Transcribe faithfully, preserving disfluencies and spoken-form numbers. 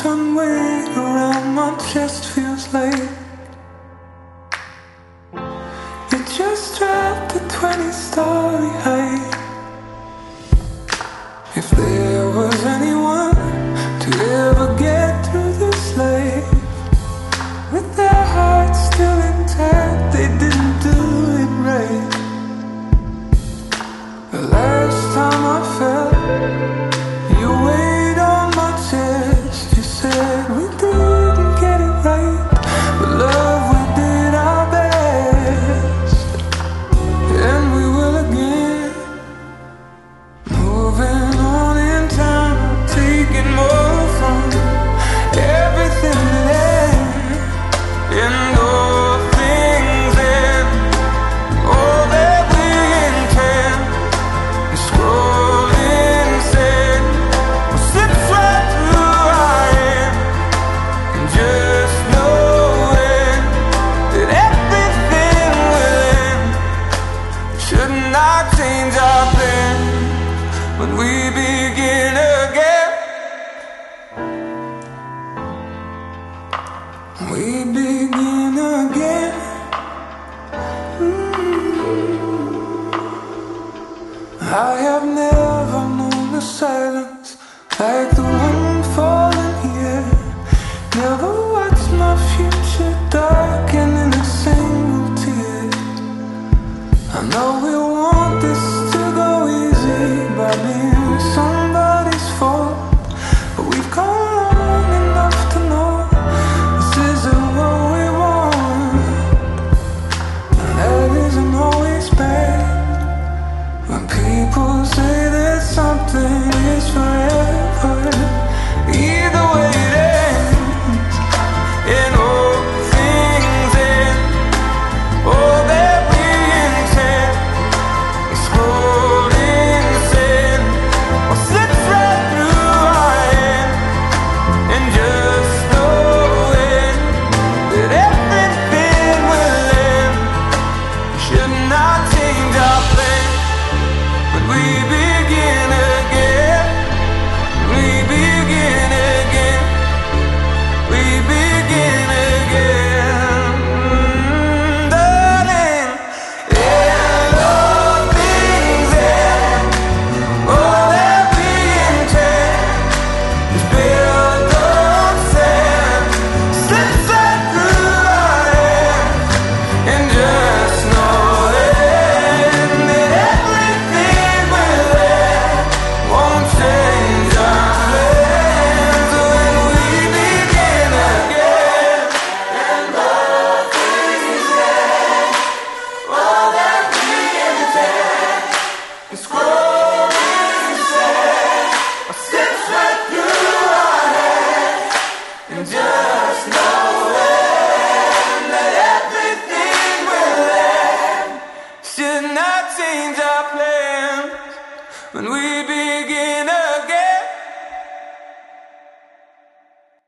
ton weight around my chest feels like you just dropped a twenty-story height. If there was anyone to ever get through this life with their hearts still intact, they didn't do it right. The last time I felt your weight on my chest, you said we didn't get it right, but love, we did our best, and we will again. Moving on in time, taking more from everything that ends, and all things end, all that we intend. And scrolling sand slips right through our hand, and just knowing that everything will end. Shouldn't I change our plan when we begin again? We begin again. I have never known a silence like the one falling here. Never watched my future darken in a single tear. I know we want this to go easy by being somebody's fault, but we've gone long enough to know this isn't what we want, and that isn't always bad. When people say that something is forever, either way it ends, and all things end, all that we intend. Scrolling sand slips right through our hand, and just knowing that everything will end. Shouldn't I change our plan when we begin again? We begin again. We begin again, darling. And all things end, all that we intend is built on sand, slips right through our hands, and just knowing that everything will end won't change our plans when we begin again. And all things end, all that we intend is growing sand slips right through our hands, and just knowing that everything will end. Should not change our plans when we begin.